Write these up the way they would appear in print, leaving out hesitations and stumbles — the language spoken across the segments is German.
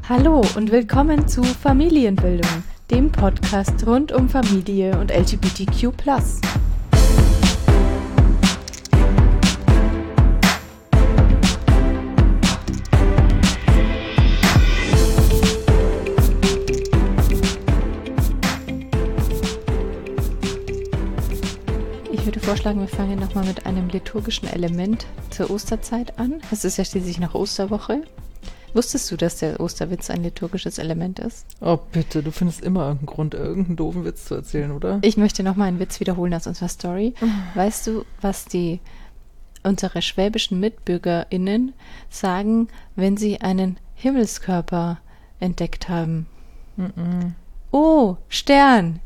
Hallo und willkommen zu Familienbildung, dem Podcast rund um Familie und LGBTQ+. Ich würde vorschlagen, wir fangen nochmal mit einem liturgischen Element zur Osterzeit an. Es ist ja schließlich noch Osterwoche. Wusstest du, dass der Osterwitz ein liturgisches Element ist? Oh bitte, du findest immer irgendeinen Grund, irgendeinen doofen Witz zu erzählen, oder? Ich möchte nochmal einen Witz wiederholen aus unserer Story. Weißt du, was unsere schwäbischen MitbürgerInnen sagen, wenn sie einen Himmelskörper entdeckt haben? Oh, Stern!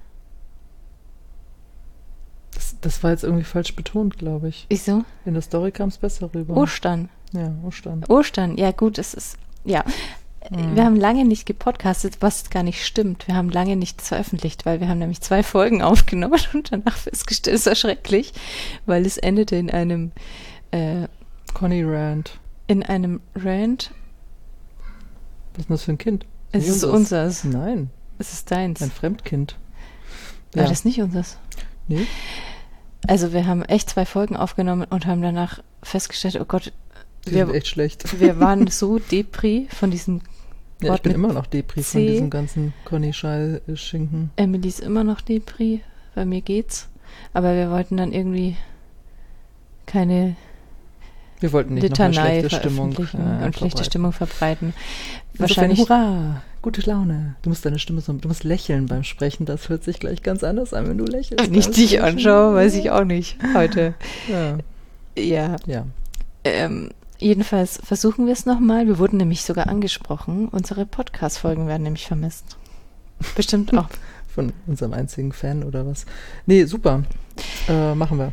Das war jetzt irgendwie falsch betont, glaube ich. Wieso? In der Story kam es besser rüber. Ostern. Ja, Ostern. Ostern, ja gut, es ist, ja. Wir haben lange nicht gepodcastet, was gar nicht stimmt. Wir haben lange nichts veröffentlicht, weil wir haben nämlich 2 Folgen aufgenommen und danach festgestellt, es war schrecklich, weil es endete in einem Conny Rand. In einem Rant. Was ist denn das für ein Kind? Es ist unseres. Nein. Es ist deins. Ein Fremdkind. War das nicht unseres? Nee. Also wir haben echt 2 Folgen aufgenommen und haben danach festgestellt, oh Gott, Die sind echt schlecht. Wir waren so Depri von diesem Ja, ich bin immer noch Depri von diesem ganzen Conny-Schall-Schinken. Emily ist immer noch Depri, bei mir geht's. Aber wir wollten dann irgendwie keine Litanei veröffentlichen und schlechte Stimmung verbreiten. Wahrscheinlich. Hurra, gute Laune. Du musst du musst lächeln beim Sprechen. Das hört sich gleich ganz anders an, wenn du lächelst. Wenn ich dich anschaue, weiß ich auch nicht heute. Ja. Jedenfalls versuchen wir es nochmal. Wir wurden nämlich sogar angesprochen. Unsere Podcast-Folgen werden nämlich vermisst. Bestimmt auch. Von unserem einzigen Fan oder was? Nee, super. Machen wir.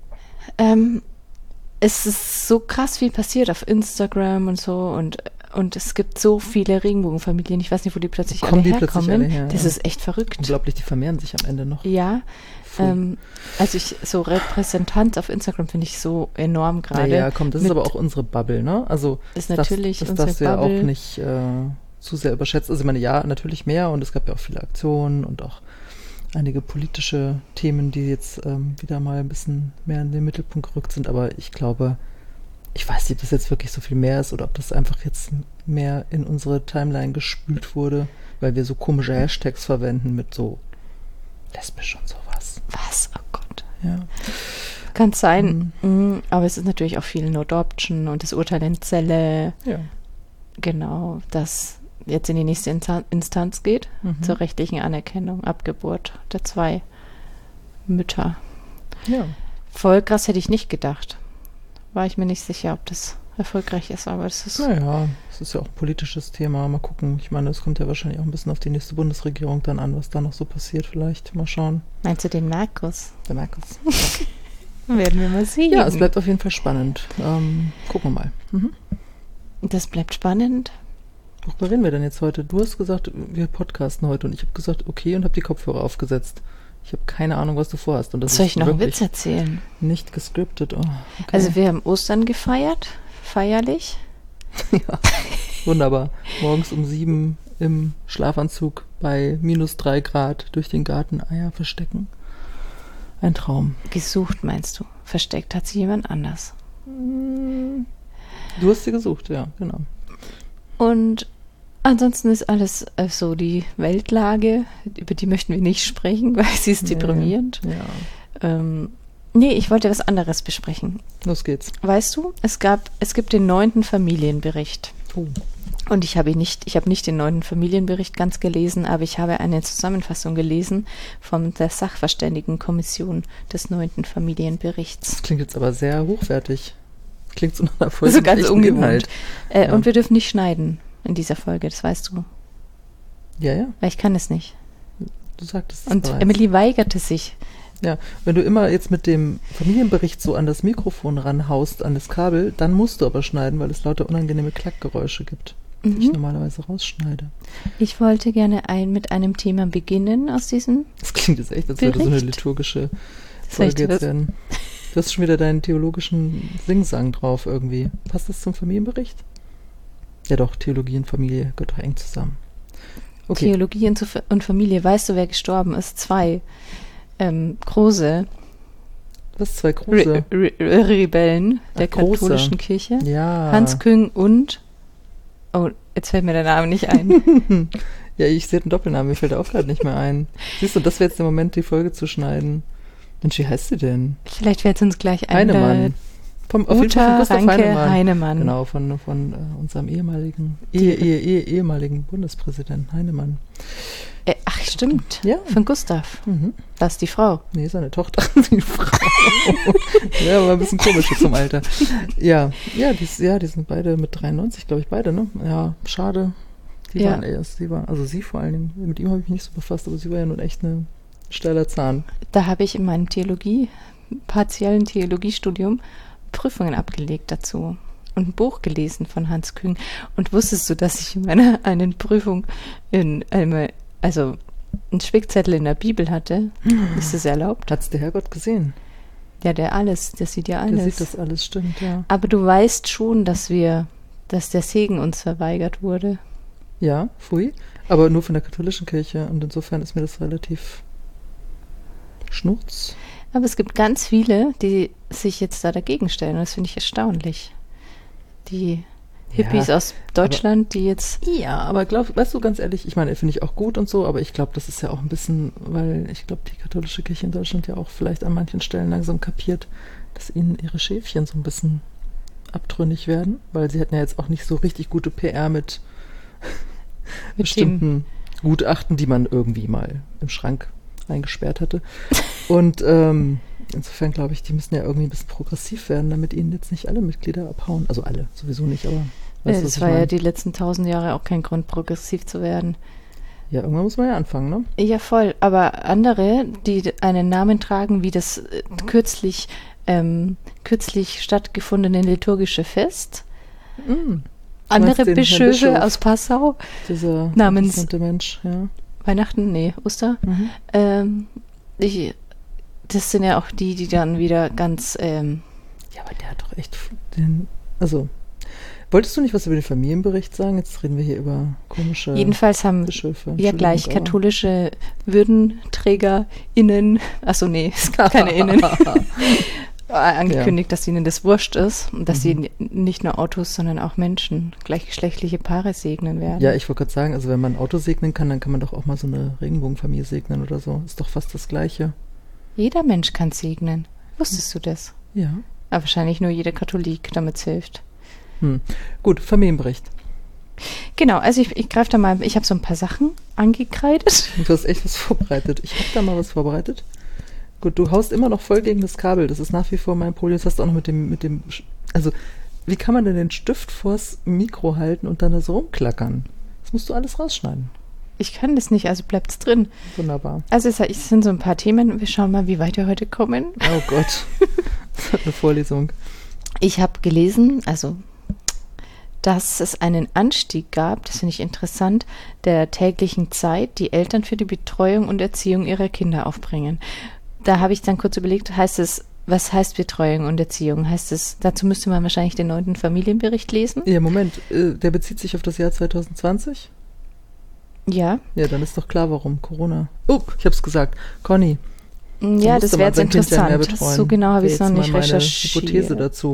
Es ist so krass viel passiert auf Instagram und so und es gibt so viele Regenbogenfamilien. Ich weiß nicht, wo die plötzlich alle herkommen. Das ist echt verrückt. Unglaublich, die vermehren sich am Ende noch. Ja. Also so Repräsentanz auf Instagram finde ich so enorm gerade. Ja, komm, das ist aber auch unsere Bubble, ne? Also ist natürlich das unsere darfst du ja Bubble. auch nicht zu sehr überschätzen. Also ich meine, ja, natürlich mehr und es gab ja auch viele Aktionen und auch einige politische Themen, die jetzt wieder mal ein bisschen mehr in den Mittelpunkt gerückt sind. Aber ich glaube, ich weiß nicht, ob das jetzt wirklich so viel mehr ist oder ob das einfach jetzt mehr in unsere Timeline gespült wurde, weil wir so komische Hashtags verwenden mit so lesbisch und sowas. Was? Oh Gott. Ja. Kann sein. Aber es ist natürlich auch viel No-Adoption und das Urteil in Celle. Ja. Genau, das jetzt in die nächste Instanz geht, zur rechtlichen Anerkennung, Abgeburt der 2 Mütter. Ja. Voll krass, hätte ich nicht gedacht. War ich mir nicht sicher, ob das erfolgreich ist, aber das ist... Naja, es ist ja auch ein politisches Thema. Mal gucken. Ich meine, es kommt ja wahrscheinlich auch ein bisschen auf die nächste Bundesregierung dann an, was da noch so passiert vielleicht. Mal schauen. Meinst du den Markus? Der Markus. Werden wir mal sehen. Ja, es bleibt auf jeden Fall spannend. Gucken wir mal. Das bleibt spannend. Worüber reden wir denn jetzt heute? Du hast gesagt, wir podcasten heute und ich habe gesagt, okay, und habe die Kopfhörer aufgesetzt. Ich habe keine Ahnung, was du vorhast. Und das Soll ich noch einen wirklich Witz erzählen? Nicht gescriptet. Oh, okay. Also wir haben Ostern gefeiert, feierlich. Ja, wunderbar. Morgens um 7 im Schlafanzug bei -3 Grad durch den Garten Eier verstecken. Ein Traum. Gesucht, meinst du? Versteckt hat sie jemand anders. Du hast sie gesucht, ja, genau. Und ansonsten ist alles so die Weltlage, über die möchten wir nicht sprechen, weil sie ist deprimierend. Ja. Nee, ich wollte was anderes besprechen. Los geht's. Weißt du, es gibt den 9. Familienbericht. Oh. Und ich habe nicht den 9. Familienbericht ganz gelesen, aber ich habe eine Zusammenfassung gelesen von der Sachverständigenkommission des 9. Familienberichts. Das klingt jetzt aber sehr hochwertig. Klingt so nach einer Folge. So ganz ungewohnt. Ja. Und wir dürfen nicht schneiden in dieser Folge, das weißt du. Ja. Weil ich kann es nicht. Du sagtest es Und bereits. Emily weigerte sich. Ja, wenn du immer jetzt mit dem Familienbericht so an das Mikrofon ranhaust, an das Kabel, dann musst du aber schneiden, weil es lauter unangenehme Klackgeräusche gibt, die ich normalerweise rausschneide. Ich wollte gerne mit einem Thema beginnen aus diesem Das klingt jetzt echt, als würde so eine liturgische Folge jetzt werden. Du hast schon wieder deinen theologischen Singsang drauf irgendwie. Passt das zum Familienbericht? Ja doch, Theologie und Familie gehört doch eng zusammen. Okay. Theologie und Familie. Weißt du, wer gestorben ist? 2 große Was, 2 große? Rebellen der große. katholischen Kirche. Ja. Hans Küng und... Oh, jetzt fällt mir der Name nicht ein. Ja, ich sehe den Doppelnamen, mir fällt er auch gerade nicht mehr ein. Siehst du, das wäre jetzt der Moment, die Folge zu schneiden. Mensch, wie heißt sie denn? Vielleicht fällt es uns gleich ein. Heinemann. Auf jeden Fall von Gustav Heinemann. Genau, von unserem ehemaligen Bundespräsidenten Heinemann. Ach, stimmt. Ja. Von Gustav. Mhm. Das ist die Frau. Nee, seine Tochter. Die Frau. Ja, war ein bisschen komisch zum Alter. Ja, die sind beide mit 93, glaube ich, beide, ne? Ja, schade. Die waren erst, also sie vor allen Dingen, mit ihm habe ich mich nicht so befasst, aber sie war ja nun echt ein steiler Zahn. Da habe ich in meinem partiellen Theologiestudium Prüfungen abgelegt dazu und ein Buch gelesen von Hans Küng. Und wusstest du, dass ich in meiner einen Prüfung einen Spickzettel in der Bibel hatte? Ist das erlaubt? Hat's der Herrgott gesehen? Ja, der sieht ja alles. Der sieht das alles, stimmt, ja. Aber du weißt schon, dass der Segen uns verweigert wurde. Ja, pfui. Aber nur von der katholischen Kirche und insofern ist mir das relativ schnurz. Aber es gibt ganz viele, die sich jetzt da dagegen stellen und das finde ich erstaunlich. Die Hippies aus Deutschland, die jetzt... Ja, aber weißt du, ganz ehrlich, ich meine, finde ich auch gut und so, aber ich glaube, das ist ja auch ein bisschen, weil ich glaube, die katholische Kirche in Deutschland ja auch vielleicht an manchen Stellen langsam kapiert, dass ihnen ihre Schäfchen so ein bisschen abtrünnig werden, weil sie hatten ja jetzt auch nicht so richtig gute PR mit bestimmten Gutachten, die man irgendwie mal im Schrank eingesperrt hatte. Und insofern glaube ich, die müssen ja irgendwie ein bisschen progressiv werden, damit ihnen jetzt nicht alle Mitglieder abhauen. Also alle, sowieso nicht, aber weißt du, das war ja die letzten 1000 Jahre auch kein Grund, progressiv zu werden. Ja, irgendwann muss man ja anfangen, ne? Ja, voll. Aber andere, die einen Namen tragen, wie das kürzlich stattgefundene liturgische Fest, andere Bischöfe aus Passau, dieser namens Mensch, ja. Weihnachten, nee, Oster. Das sind ja auch die dann wieder ganz... Ja, aber der hat doch echt wolltest du nicht was über den Familienbericht sagen? Jetzt reden wir hier über komische Jedenfalls haben Bischöfe. Ja gleich katholische WürdenträgerInnen, achso nee, es gibt keine Innen, angekündigt, dass ihnen das wurscht ist und dass sie nicht nur Autos, sondern auch Menschen, gleichgeschlechtliche Paare segnen werden. Ja, ich wollte gerade sagen, also wenn man ein Auto segnen kann, dann kann man doch auch mal so eine Regenbogenfamilie segnen oder so. Ist doch fast das Gleiche. Jeder Mensch kann segnen. Wusstest du das? Ja. Aber wahrscheinlich nur jeder Katholik, damit es hilft. Gut, Familienbericht. Genau, also ich greife da mal, ich habe so ein paar Sachen angekreidet. Du hast echt was vorbereitet. Ich habe da mal was vorbereitet. Gut, du haust immer noch voll gegen das Kabel. Das ist nach wie vor mein Problem. Das hast du auch noch mit dem, also wie kann man denn den Stift vors Mikro halten und dann da so rumklackern? Das musst du alles rausschneiden. Ich kann das nicht, also bleibt's drin. Wunderbar. Also es sind so ein paar Themen. Wir schauen mal, wie weit wir heute kommen. Oh Gott, das hat eine Vorlesung. Ich habe gelesen, dass es einen Anstieg gab, das finde ich interessant, der täglichen Zeit, die Eltern für die Betreuung und Erziehung ihrer Kinder aufbringen. Da habe ich dann kurz überlegt, was heißt Betreuung und Erziehung? Dazu müsste man wahrscheinlich den 9. Familienbericht lesen? Ja, Moment, der bezieht sich auf das Jahr 2020? Ja. Ja, dann ist doch klar, warum. Corona. Ich habe es gesagt. Conny. Ja, das wäre jetzt interessant. So genau habe ich es noch nicht recherchiert. Hypothese dazu.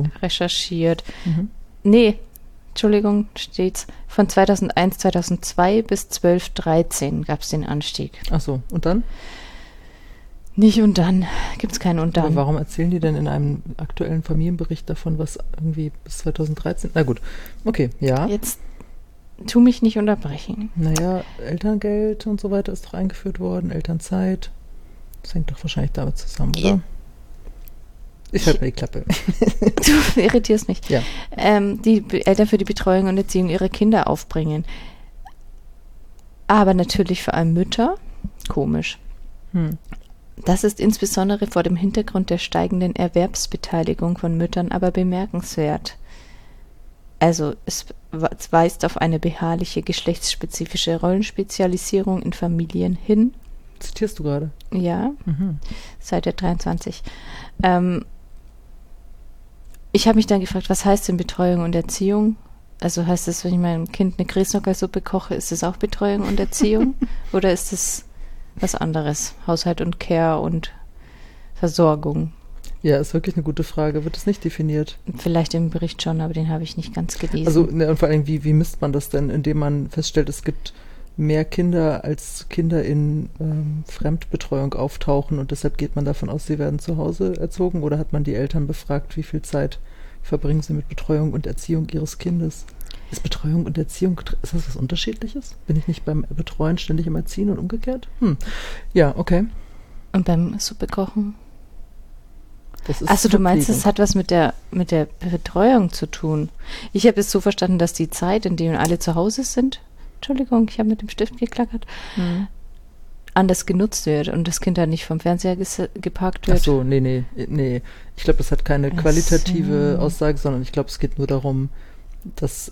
Nee, Entschuldigung, steht's. Von 2001, 2002 bis 12, 13 gab es den Anstieg. Ach so, und dann? Nicht und dann. Gibt es keinen und dann. Aber warum erzählen die denn in einem aktuellen Familienbericht davon, was irgendwie bis 2013? Na gut, okay, ja. Jetzt tu mich nicht unterbrechen. Naja, Elterngeld und so weiter ist doch eingeführt worden, Elternzeit. Das hängt doch wahrscheinlich damit zusammen, oder? Ja. Ich halte mir die Klappe. Du irritierst mich. Ja. Die Eltern für die Betreuung und Erziehung ihrer Kinder aufbringen. Aber natürlich vor allem Mütter. Komisch. Das ist insbesondere vor dem Hintergrund der steigenden Erwerbsbeteiligung von Müttern aber bemerkenswert. Also es weist auf eine beharrliche geschlechtsspezifische Rollenspezialisierung in Familien hin. Zitierst du gerade? Ja, Seite 23. Ich habe mich dann gefragt, was heißt denn Betreuung und Erziehung? Also heißt das, wenn ich meinem Kind eine Grießnockersuppe koche, ist das auch Betreuung und Erziehung? Oder ist das was anderes? Haushalt und Care und Versorgung? Ja, ist wirklich eine gute Frage. Wird es nicht definiert? Vielleicht im Bericht schon, aber den habe ich nicht ganz gelesen. Also, ne, und vor allem, wie misst man das denn, indem man feststellt, es gibt mehr Kinder, als Kinder in Fremdbetreuung auftauchen und deshalb geht man davon aus, sie werden zu Hause erzogen, oder hat man die Eltern befragt, wie viel Zeit verbringen sie mit Betreuung und Erziehung ihres Kindes? Ist Betreuung und Erziehung, ist das was Unterschiedliches? Bin ich nicht beim Betreuen ständig im Erziehen und umgekehrt? Ja, okay. Und beim Suppe kochen? Das ist Achso, du meinst, Verpflegung. das hat was mit der Betreuung zu tun. Ich habe es so verstanden, dass die Zeit, in der alle zu Hause sind, Entschuldigung, ich habe mit dem Stift geklackert, anders genutzt wird und das Kind dann nicht vom Fernseher geparkt wird. Ach so, nee. Ich glaube, das hat keine Ach qualitative so. Aussage, sondern ich glaube, es geht nur darum, dass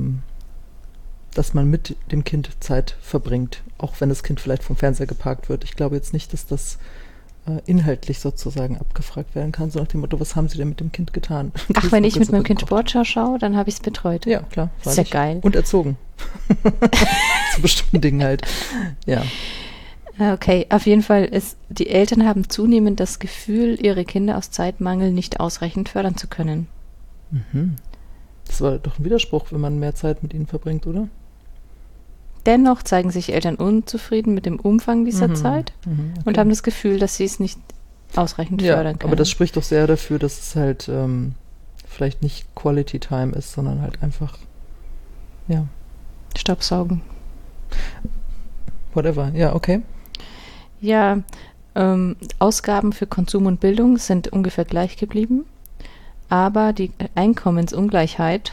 man mit dem Kind Zeit verbringt, auch wenn das Kind vielleicht vom Fernseher geparkt wird. Ich glaube jetzt nicht, dass das inhaltlich sozusagen abgefragt werden kann, so nach dem Motto, was haben Sie denn mit dem Kind getan? Ach, wenn ich mit meinem Kind Sportschau schaue, dann habe ich es betreut. Ja, klar. Ist ja geil. Und erzogen. Zu bestimmten Dingen halt. Ja. Okay, auf jeden Fall ist, die Eltern haben zunehmend das Gefühl, ihre Kinder aus Zeitmangel nicht ausreichend fördern zu können. Mhm. Das war doch ein Widerspruch, wenn man mehr Zeit mit ihnen verbringt, oder? Dennoch zeigen sich Eltern unzufrieden mit dem Umfang dieser Zeit Okay. und haben das Gefühl, dass sie es nicht ausreichend fördern können. Aber das spricht doch sehr dafür, dass es halt vielleicht nicht Quality Time ist, sondern halt einfach, ja. Staubsaugen. Whatever, ja, okay. Ja, Ausgaben für Konsum und Bildung sind ungefähr gleich geblieben, aber die Einkommensungleichheit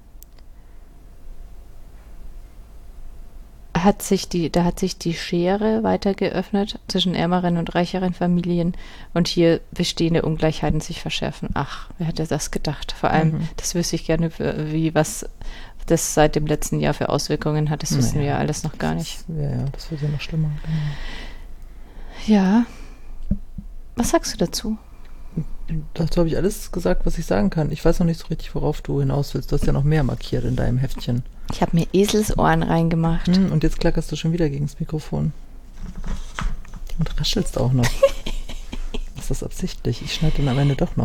hat sich die Schere weiter geöffnet zwischen ärmeren und reicheren Familien und hier bestehende Ungleichheiten sich verschärfen. Ach, wer hätte das gedacht? Vor allem, das wüsste ich gerne, was das seit dem letzten Jahr für Auswirkungen hat. Das wissen wir ja alles noch gar nicht. Ja, das wird ja noch schlimmer. Ja. Was sagst du dazu? Dazu habe ich alles gesagt, was ich sagen kann. Ich weiß noch nicht so richtig, worauf du hinaus willst. Du hast ja noch mehr markiert in deinem Heftchen. Ich habe mir Eselsohren reingemacht. Und jetzt klackerst du schon wieder gegen das Mikrofon. Und raschelst auch noch. Ist das absichtlich? Ich schneide dann am Ende doch noch.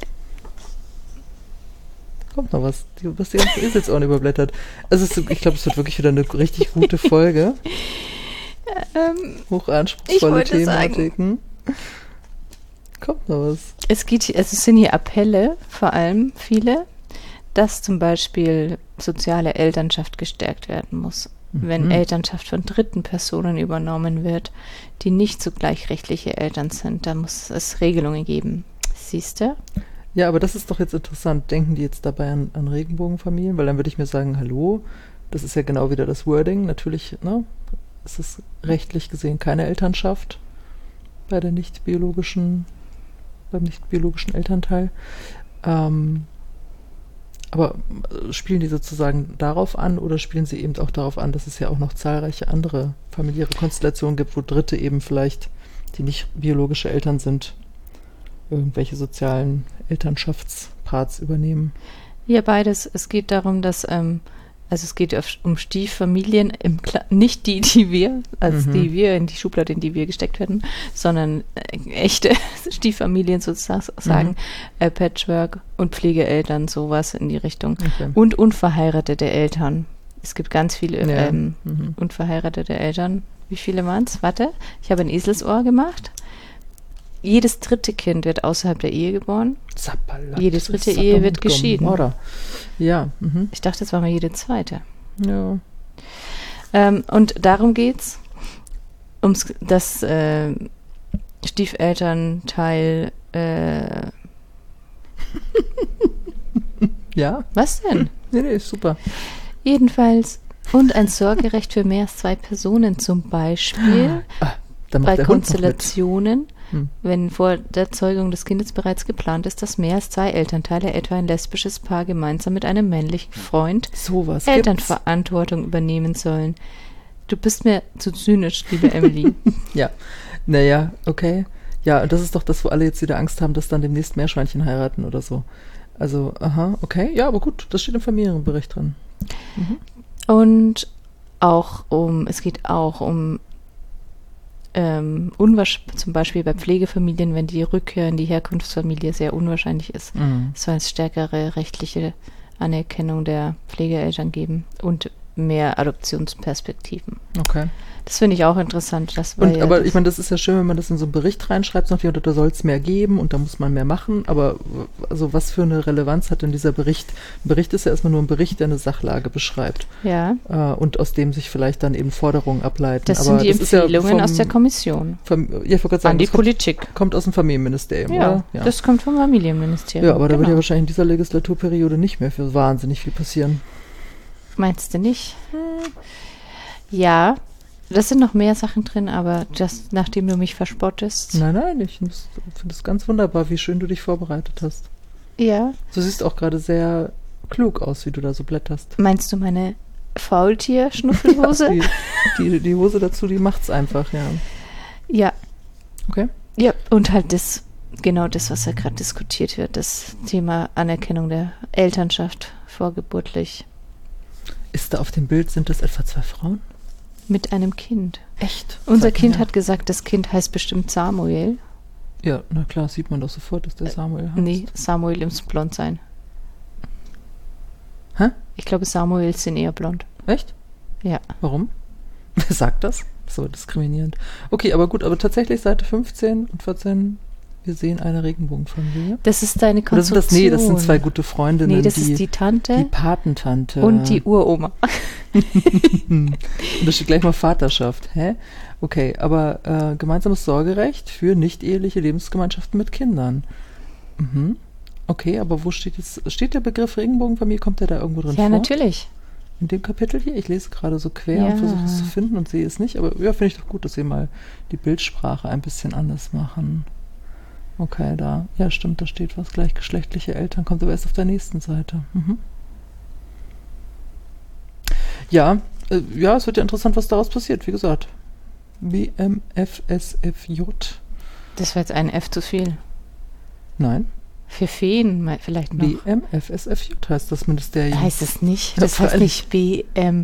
Kommt noch was. Du hast die ganzen Eselsohren überblättert. Also ich glaube, es wird wirklich wieder eine richtig gute Folge. Hochanspruchsvolle Thematiken. Kommt noch was. Es sind hier Appelle, vor allem viele, dass zum Beispiel soziale Elternschaft gestärkt werden muss. Wenn Elternschaft von dritten Personen übernommen wird, die nicht so gleichrechtliche Eltern sind, da muss es Regelungen geben. Siehst du? Ja, aber das ist doch jetzt interessant. Denken die jetzt dabei an Regenbogenfamilien? Weil dann würde ich mir sagen, hallo, das ist ja genau wieder das Wording. Natürlich, ne, ist es rechtlich gesehen keine Elternschaft beim nicht biologischen Elternteil. Aber spielen die sozusagen darauf an oder spielen sie eben auch darauf an, dass es ja auch noch zahlreiche andere familiäre Konstellationen gibt, wo Dritte eben vielleicht, die nicht biologische Eltern sind, irgendwelche sozialen Elternschaftsparts übernehmen? Ja, beides. Es geht darum, dass, es geht um Stieffamilien, nicht die wir, die wir in die Schublade, in die wir gesteckt werden, sondern echte Stieffamilien sozusagen, Patchwork und Pflegeeltern, sowas in die Richtung. Okay. Und unverheiratete Eltern. Es gibt ganz viele unverheiratete Eltern. Wie viele waren es? Warte, ich habe ein Eselsohr gemacht. Jedes dritte Kind wird außerhalb der Ehe geboren. Zappalat, Jede dritte Ehe wird geschieden. Oder? Ja. Ich dachte, das war mal jede zweite. Ja. Und darum geht's, das Stiefelternteil. Ja? Was denn? Nee, super. Jedenfalls. Und ein Sorgerecht für mehr als 2 Personen zum Beispiel. Bei Konstellationen, wenn vor der Zeugung des Kindes bereits geplant ist, dass mehr als 2 Elternteile, etwa ein lesbisches Paar, gemeinsam mit einem männlichen Freund sowas Elternverantwortung übernehmen sollen. Du bist mir zu zynisch, liebe Emily. Ja, naja, okay. Ja, und das ist doch das, wo alle jetzt wieder Angst haben, dass dann demnächst Meerschweinchen heiraten oder so. Also, aha, okay. Ja, aber gut, das steht im Familienbericht drin. Und es geht auch um zum Beispiel bei Pflegefamilien, wenn die Rückkehr in die Herkunftsfamilie sehr unwahrscheinlich ist, soll es stärkere rechtliche Anerkennung der Pflegeeltern geben und mehr Adoptionsperspektiven. Okay. Das finde ich auch interessant. Aber ich meine, das ist ja schön, wenn man das in so einen Bericht reinschreibt, da soll es mehr geben und da muss man mehr machen, aber also was für eine Relevanz hat denn dieser Bericht? Ein Bericht ist ja erstmal nur ein Bericht, der eine Sachlage beschreibt. Ja. Und aus dem sich vielleicht dann eben Forderungen ableiten. Das sind die Empfehlungen aus der Kommission. An die Politik. Kommt aus dem Familienministerium, oder? Ja, das kommt vom Familienministerium. Ja, aber da wird ja wahrscheinlich in dieser Legislaturperiode nicht mehr für wahnsinnig viel passieren. Meinst du nicht? Ja, das sind noch mehr Sachen drin, aber nachdem du mich verspottest. Nein, ich finde es ganz wunderbar, wie schön du dich vorbereitet hast. Ja. Du siehst auch gerade sehr klug aus, wie du da so blätterst. Meinst du meine Faultier-Schnuffelhose? Ja, die Hose dazu, die macht's einfach, ja. Ja. Okay. Ja, und halt das, was ja gerade diskutiert wird, das Thema Anerkennung der Elternschaft vorgeburtlich. Ist da auf dem Bild, sind das etwa 2 Frauen? Mit einem Kind. Echt? Unser Kind hat gesagt, das Kind heißt bestimmt Samuel. Ja, na klar, sieht man doch sofort, dass der Samuel heißt. Nee, Samuel muss blond sein. Hä? Ich glaube, Samuels sind eher blond. Echt? Ja. Warum? Wer sagt das? So diskriminierend. Okay, aber gut, aber tatsächlich Seite 15 und 14, wir sehen eine Regenbogenfamilie. Das ist deine Konstruktion. Nee, das sind 2 gute Freundinnen. Nee, das ist die Tante. Die Patentante. Und die Uroma. Und da steht gleich mal Vaterschaft. Hä? Okay, aber gemeinsames Sorgerecht für nicht-eheliche Lebensgemeinschaften mit Kindern. Mhm. Okay, aber wo steht der Begriff Regenbogenfamilie? Kommt der da irgendwo drin vor? Ja, natürlich. In dem Kapitel hier? Ich lese gerade so quer und versuche es zu finden und sehe es nicht. Aber ja, finde ich doch gut, dass sie mal die Bildsprache ein bisschen anders machen. Okay, ja stimmt, da steht was, gleichgeschlechtliche Eltern, kommt aber erst auf der nächsten Seite. Mhm. Ja, es wird ja interessant, was daraus passiert, wie gesagt. BMFSFJ. Das war jetzt ein F zu viel. Nein. Für Feen vielleicht noch. BMFSFJ heißt das Ministerium. Heißt es nicht? Das heißt nicht BMFSF.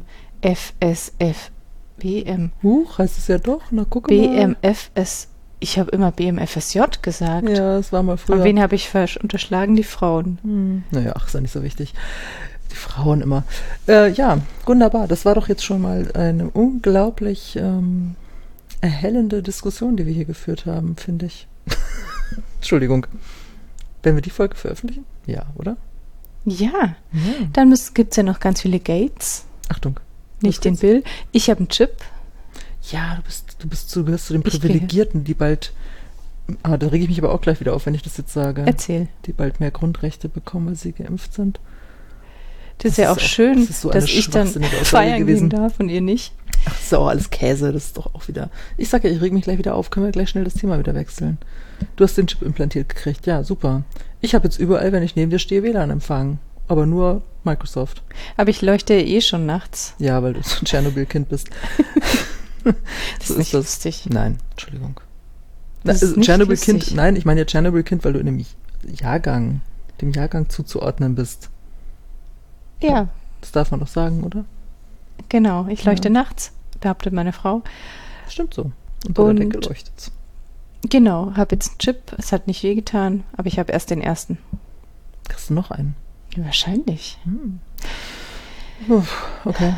Heißt es ja doch, na guck mal. BMFS. Ich habe immer BMFSJ gesagt. Ja, das war mal früher. Und wen habe ich unterschlagen? Die Frauen. Naja, ist ja nicht so wichtig. Die Frauen immer. Ja, wunderbar. Das war doch jetzt schon mal eine unglaublich erhellende Diskussion, die wir hier geführt haben, finde ich. Entschuldigung. Werden wir die Folge veröffentlichen? Ja, oder? Ja. Dann gibt es ja noch ganz viele Gates. Achtung. Nicht den Bill. Ich habe einen Chip. Ja, du gehörst zu den Privilegierten, die bald, da rege ich mich aber auch gleich wieder auf, wenn ich das jetzt sage. Erzähl. Die bald mehr Grundrechte bekommen, weil sie geimpft sind. Das ist ja auch schön, dass ich dann feiern gehen darf und ihr nicht. Ach, das ist auch alles Käse, das ist doch auch wieder. Ich sage ja, ich rege mich gleich wieder auf, können wir gleich schnell das Thema wieder wechseln. Du hast den Chip implantiert gekriegt, ja, super. Ich habe jetzt überall, wenn ich neben dir stehe, WLAN-Empfang. Aber nur Microsoft. Aber ich leuchte eh schon nachts. Ja, weil du so ein Tschernobyl-Kind bist. Das ist nicht lustig. Nein, Entschuldigung. Tschernobyl-Kind, nein, ich meine ja Tschernobyl-Kind, weil du in dem Jahrgang zuzuordnen bist. Ja. Das darf man doch sagen, oder? Genau, ich leuchte nachts, behauptet meine Frau. Stimmt so. Unter der Decke leuchtet's. Genau, habe jetzt einen Chip, es hat nicht wehgetan, aber ich habe erst den ersten. Kriegst du noch einen? Ja, wahrscheinlich. Okay.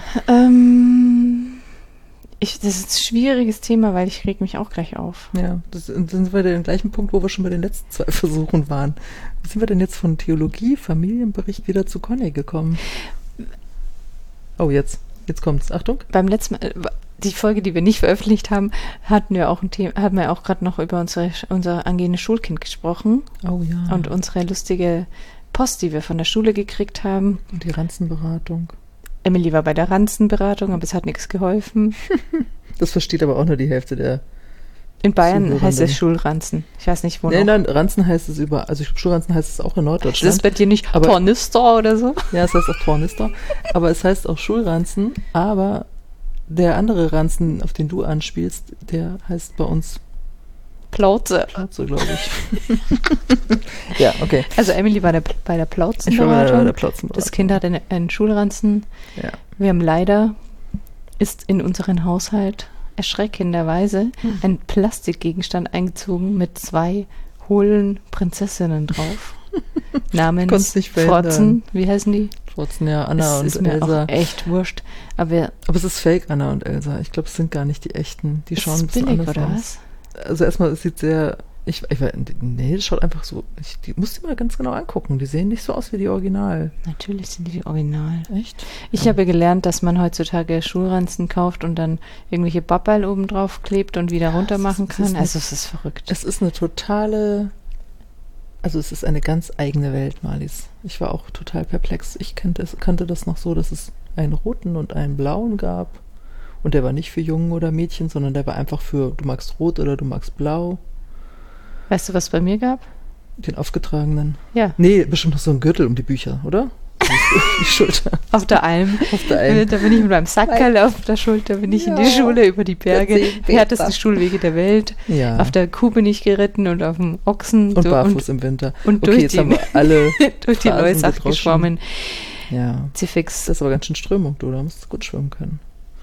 Das ist ein schwieriges Thema, weil ich reg mich auch gleich auf. Ja, dann sind wir den gleichen Punkt, wo wir schon bei den letzten 2 Versuchen waren. Wie sind wir denn jetzt von Theologie, Familienbericht wieder zu Conny gekommen? Oh, jetzt kommt's. Achtung. Beim letzten Mal, die Folge, die wir nicht veröffentlicht haben, haben wir auch gerade noch über unser angehendes Schulkind gesprochen. Oh ja. Und unsere lustige Post, die wir von der Schule gekriegt haben. Und die Ranzenberatung. Emily war bei der Ranzenberatung, aber es hat nichts geholfen. Das versteht aber auch nur die Hälfte der In Bayern heißt es Schulranzen. Ich weiß nicht, wo Nein, Ranzen heißt es überall. Also ich glaube, Schulranzen heißt es auch in Norddeutschland. Das ist bei dir nicht Tornister oder so? Ja, es heißt auch Tornister. Aber es heißt auch Schulranzen. Aber der andere Ranzen, auf den du anspielst, der heißt bei uns Plauze. So glaube ich. Ja, okay. Also Emily war bei der Plauzenberatung. bei der Plauzenberatung. Das Kind hat einen Schulranzen. Ja. Wir haben leider, ist in unseren Haushalt erschreckenderweise ein Plastikgegenstand eingezogen mit 2 hohlen Prinzessinnen drauf. Namens nicht verhindern. Frotzen, wie heißen die? Frotzen, ja, Anna Es ist und mir Elsa. auch echt wurscht. Aber es ist fake, Anna und Elsa. Ich glaube, es sind gar nicht die echten. Die ist schauen es ein bisschen billig, anders oder aus. was? Also erstmal, es sieht sehr... nee, das schaut einfach so... Die musst du mal ganz genau angucken. Die sehen nicht so aus wie die Original. Natürlich sind die original. Echt? Ich habe gelernt, dass man heutzutage Schulranzen kauft und dann irgendwelche Babbeil oben drauf klebt und wieder runter machen kann. Also es ist verrückt. Es ist eine totale... Also es ist eine ganz eigene Welt, Marlies. Ich war auch total perplex. Ich kannte das noch so, dass es einen roten und einen blauen gab. Und der war nicht für Jungen oder Mädchen, sondern der war einfach für, du magst rot oder du magst blau. Weißt du, was es bei mir gab? Den aufgetragenen. Ja. Nee, bestimmt noch so ein Gürtel um die Bücher, oder? Die Schulter. Auf der Alm. Auf der Alm. Da bin ich mit meinem Sackerl auf der Schulter, bin ich in die Schule über die Berge. Die härtesten Schulwege der Welt. Ja. Auf der Kuh bin ich geritten und auf dem Ochsen. Und barfuß im Winter. Und okay, jetzt haben wir alle durch die Phasen Loisach gedroschen. geschwommen. Ja. Zifix. Das ist aber ganz schön Strömung, du. Da musst du gut schwimmen können.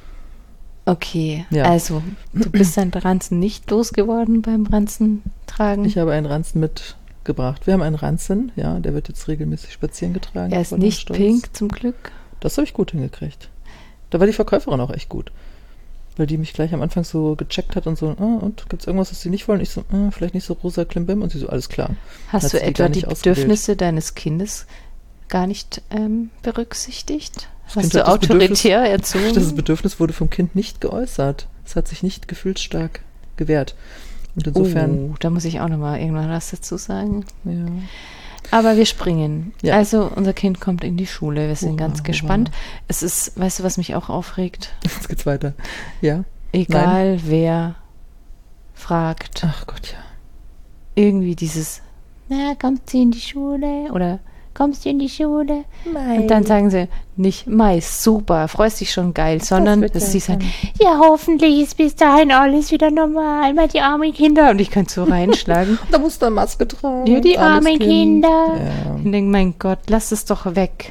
Okay, Ja. also du bist dein Ranzen nicht losgeworden beim Ranzentragen? Ich habe einen Ranzen mitgebracht. Wir haben einen Ranzen, ja, der wird jetzt regelmäßig spazieren getragen. Er ist Voller nicht Stolz. pink, zum Glück. Das habe ich gut hingekriegt. Da war die Verkäuferin auch echt gut. Weil die mich gleich am Anfang so gecheckt hat und so, und gibt es irgendwas, was sie nicht wollen? Ich so, vielleicht nicht so rosa Klimbim. Und sie so, alles klar. Hast Hat du sie etwa gar die nicht ausgewählt. Bedürfnisse deines Kindes gar nicht berücksichtigt? Das Hast Kind du hat das autoritär erzogen? Das Bedürfnis wurde vom Kind nicht geäußert. Es hat sich nicht gefühlsstark gewehrt. Und insofern, da muss ich auch nochmal irgendwann was dazu sagen. ja. Aber wir springen. Ja. Also unser Kind kommt in die Schule. Wir sind Hurra, ganz gespannt. Es ist, weißt du, was mich auch aufregt? Jetzt geht's weiter. Ja. Egal wer fragt, Ach Gott, ja. irgendwie dieses, na, kommst du in die Schule? Oder kommst du in die Schule? Mei. Und dann sagen sie nicht, Mai, super, freust dich schon geil, sondern wird dass ja sie sagen, sein. ja, hoffentlich ist bis dahin alles wieder normal, mal die armen Kinder. Und ich kann so reinschlagen. Da musst du eine Maske tragen. Ja, die armes armen Kind. Kinder. Ja. Und denke, mein Gott, lass es doch weg.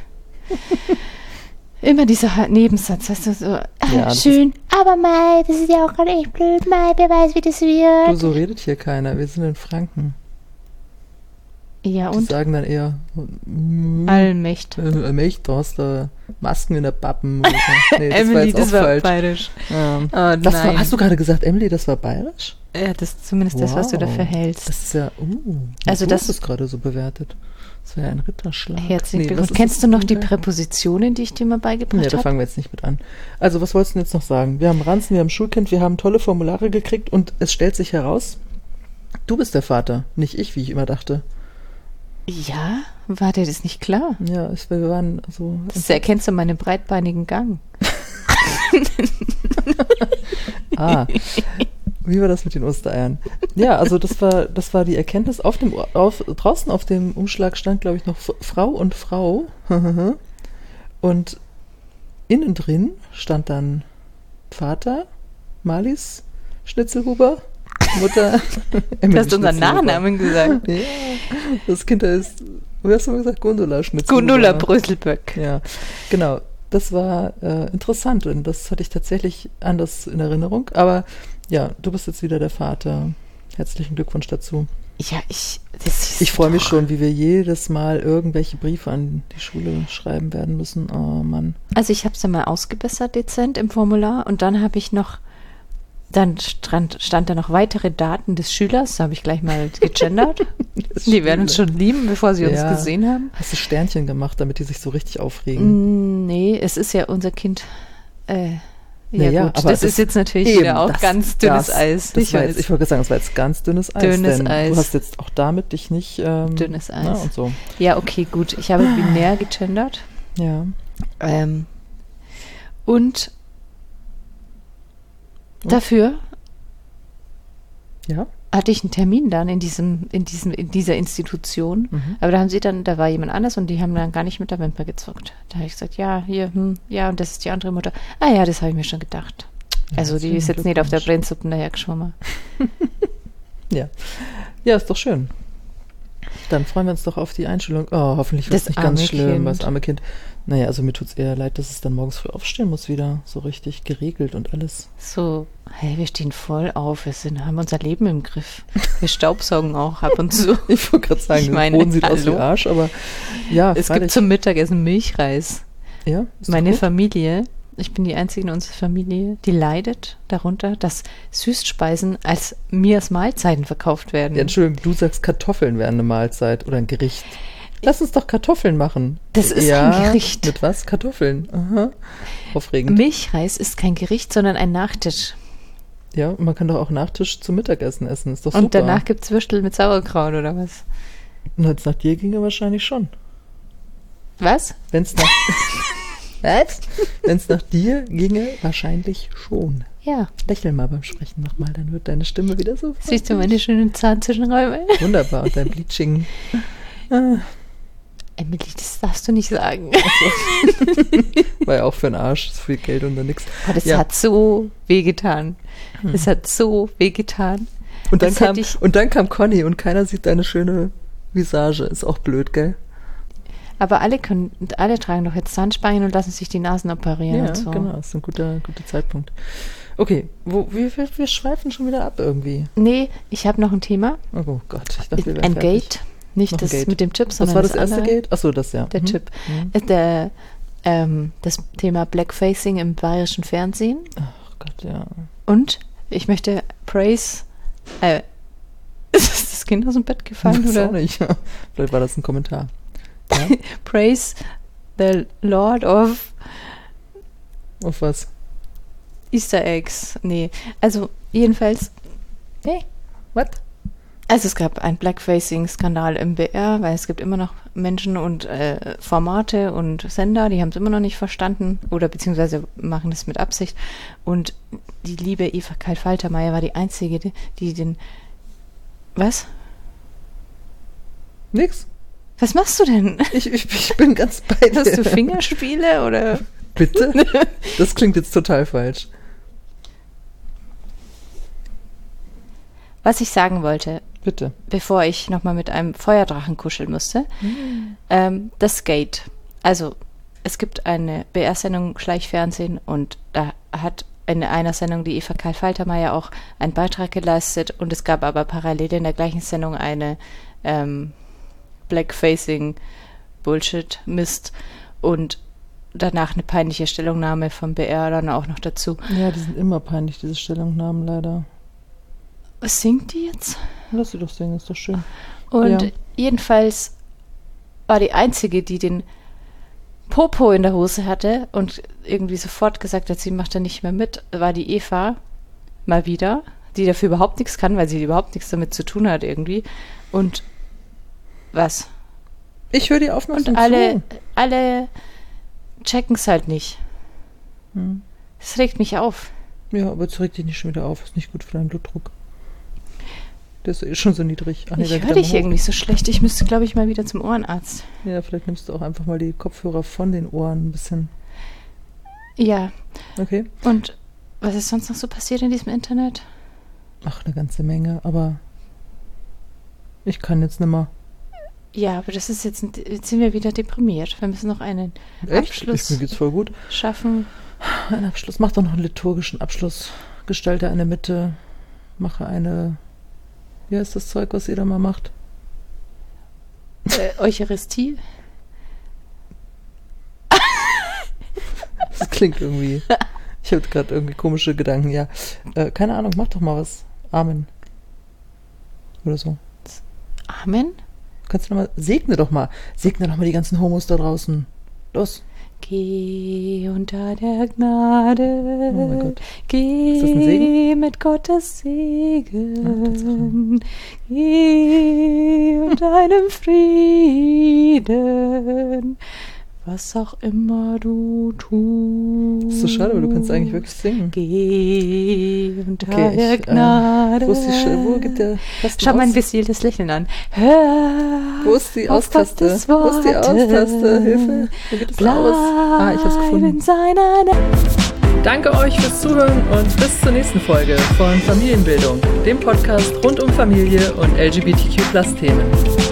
Immer dieser Nebensatz, weißt du, so, das schön, aber Mai, das ist ja auch gerade echt blöd, Mai, wer weiß, wie das Du, wird. so redet hier keiner. Wir sind in Franken. Ja, Die und sagen dann eher Allmächt. Allmächt, du hast da Masken in der Pappen. Oder so. Nee, Emily, das war falsch. bayerisch. Ja. Oh, Das war, nein. hast du gerade gesagt, Emily, das war bayerisch? Ja, das ist zumindest das, was du Wow. dafür hältst. Das ist ja, Also du das- hast es gerade so bewertet. Das wäre ja ein Ritterschlag. Herzlichen Nee, Glückwunsch. was ist Kennst das du noch die denn? Präpositionen, die ich dir mal beigebracht Ja, da habe? fangen wir jetzt nicht mit an. Also, was wolltest du denn jetzt noch sagen? Wir haben Ranzen, wir haben Schulkind, wir haben tolle Formulare gekriegt und es stellt sich heraus, du bist der Vater, nicht ich, wie ich immer dachte. Ja, war dir das nicht klar? Ja, wir waren so... Das erkennst du an meinem breitbeinigen Gang. Wie war das mit den Ostereiern? Ja, also das war die Erkenntnis. Draußen auf dem Umschlag stand, glaube ich, noch Frau und Frau. Und innen drin stand dann Vater, Marlies Schnitzelhuber, Mutter, Du Emily hast unseren Schnitzelhuber. Nachnamen gesagt. Ja, das Kind heißt, wie hast du mal gesagt, Gundula Schnitzelhuber. Gundula Bröselböck. Ja, genau. Das war interessant und das hatte ich tatsächlich anders in Erinnerung. Aber ja, du bist jetzt wieder der Vater. Herzlichen Glückwunsch dazu. Ja, das ist Ich freue mich doch- schon, wie wir jedes Mal irgendwelche Briefe an die Schule schreiben werden müssen. Oh Mann. Also ich habe es ja mal ausgebessert dezent im Formular und dann habe ich noch, dann stand da noch weitere Daten des Schülers, da habe ich gleich mal gegendert. Die werden uns schon lieben, bevor sie uns Ja. gesehen haben. Hast du Sternchen gemacht, damit die sich so richtig aufregen? Nee, es ist ja unser Kind. Ja, Naja, gut, aber das ist jetzt natürlich eben, wieder auch das- ganz dünnes das- Eis. Ich wollte gerade sagen, das war jetzt ganz dünnes Eis. Dünnes denn Eis. Du hast jetzt auch damit dich nicht... Dünnes Eis. Na, und so. Ja, okay, gut. Ich habe binär gegendert. Ja. Und dafür Ja. hatte ich einen Termin dann in dieser Institution. Mhm. Aber da war jemand anders und die haben dann gar nicht mit der Wimper gezuckt. Da habe ich gesagt, ja, hier, ja, und das ist die andere Mutter. Ah ja, das habe ich mir schon gedacht. Ja, Also die ist herzlichen jetzt nicht auf der Glückwunsch. Brennsuppe daher geschwommen. Ja. Ja, ist doch schön. Dann freuen wir uns doch auf die Einschulung. Oh, hoffentlich wird es nicht ganz schlimm, das arme Kind. Naja, also mir tut es eher leid, dass es dann morgens früh aufstehen muss wieder. So richtig geregelt und alles. So, hey, wir stehen voll auf. Haben unser Leben im Griff. Wir staubsaugen auch ab und zu. Ich wollte gerade sagen, der Boden sieht aus wie Arsch, aber ja, es gibt zum Mittagessen Milchreis. Ja, meine Familie, ich bin die Einzige in unserer Familie, die leidet darunter, dass Süßspeisen als Mahlzeiten verkauft werden. Ja, Entschuldigung, du sagst, Kartoffeln wären eine Mahlzeit oder ein Gericht. Lass uns doch Kartoffeln machen. Das ist ein Gericht. Mit was? Kartoffeln. Aha. Aufregend. Milchreis ist kein Gericht, sondern ein Nachtisch. Ja, und man kann doch auch Nachtisch zum Mittagessen essen. Ist doch super. Und danach gibt es Würstel mit Sauerkraut oder was? Und wenn es nach dir ginge, wahrscheinlich schon. Was? Wenn es nach... Was? Wenn es nach dir ginge, wahrscheinlich schon. Ja. Lächel mal beim Sprechen nochmal, dann wird deine Stimme wieder so... Siehst du meine schönen Zahnzwischenräume? Wunderbar, und dein Bleaching... Emily, das darfst du nicht sagen. War ja auch für den Arsch, so viel Geld und dann nix. Oh, das hat so wehgetan. Das hat so wehgetan. Und dann kam Conny und keiner sieht deine schöne Visage. Ist auch blöd, gell? Aber alle tragen doch jetzt Zahnspangen und lassen sich die Nasen operieren. Ja, und so. Genau, das ist ein guter Zeitpunkt. Okay, wir schweifen schon wieder ab irgendwie. Nee, ich habe noch ein Thema. Oh Gott, ich dachte, wir wären ein fertig. Gate. Nicht noch das Gate. Mit dem Chip, sondern was war das erste Gate? Achso, das ja. Der Chip. Das Thema Blackfacing im bayerischen Fernsehen. Ach Gott, ja. Und ich möchte praise... ist das Kind aus dem Bett gefallen? Weiß oder? Auch nicht. Vielleicht war das ein Kommentar. Ja? Praise the Lord of... Auf was? Easter Eggs. Nee, also jedenfalls... Hey, what? Also es gab einen Blackfacing-Skandal im BR, weil es gibt immer noch Menschen und Formate und Sender, die haben es immer noch nicht verstanden oder beziehungsweise machen das mit Absicht. Und die liebe Eva Karl-Faltermeier war die Einzige, die den... Was? Nix. Was machst du denn? Ich bin ganz bei dir. Hast du Fingerspiele oder... Bitte? Das klingt jetzt total falsch. Was ich sagen wollte... Bitte. Bevor ich nochmal mit einem Feuerdrachen kuscheln musste. Das Gate. Also, es gibt eine BR-Sendung Schleichfernsehen und da hat in einer Sendung die Eva Karl-Faltermeier auch einen Beitrag geleistet und es gab aber parallel in der gleichen Sendung eine Blackfacing-Bullshit-Mist und danach eine peinliche Stellungnahme vom BR dann auch noch dazu. Ja, die sind immer peinlich, diese Stellungnahmen leider. Was singt die jetzt? Lass sie doch singen, ist doch schön. Und jedenfalls war die Einzige, die den Popo in der Hose hatte und irgendwie sofort gesagt hat, sie macht da nicht mehr mit, war die Eva, mal wieder, die dafür überhaupt nichts kann, weil sie überhaupt nichts damit zu tun hat irgendwie. Und was? Ich höre die aufmerksam zu. Und alle checken es halt nicht. Das regt mich auf. Ja, aber es regt dich nicht schon wieder auf, ist nicht gut für deinen Blutdruck. Der ist schon so niedrig. Ach, ich höre dich irgendwie so schlecht. Ich müsste, glaube ich, mal wieder zum Ohrenarzt. Ja, vielleicht nimmst du auch einfach mal die Kopfhörer von den Ohren ein bisschen. Ja. Okay. Und was ist sonst noch so passiert in diesem Internet? Ach, eine ganze Menge, aber ich kann jetzt nimmer. Ja, aber das ist jetzt sind wir wieder deprimiert. Wir müssen noch einen Abschluss mir geht's voll gut. Schaffen. Ein Abschluss. Mach doch noch einen liturgischen Abschluss. Gestalte eine Mitte. Mache eine... Wie heißt das Zeug, was ihr da mal macht? Eucharistie? Das klingt irgendwie... Ich habe gerade irgendwie komische Gedanken, ja. Keine Ahnung, mach doch mal was. Amen. Oder so. Amen? Kannst du noch mal... Segne doch mal die ganzen Homos da draußen. Los. Geh unter der Gnade, oh mein Gott. Geh mit Gottes Segen, geh unter einem Frieden, was auch immer du tust. Das ist so schade, aber du kannst eigentlich wirklich singen. Geh unter der Gnade. Wo geht der Tasten Schau mein visiles Lächeln an. Hör wo ist die Austaste? Wo ist die Austaste? Hilfe. Wo geht es aus? Ich hab's gefunden. Danke euch fürs Zuhören und bis zur nächsten Folge von Familienbildung, dem Podcast rund um Familie und LGBTQ+-Themen.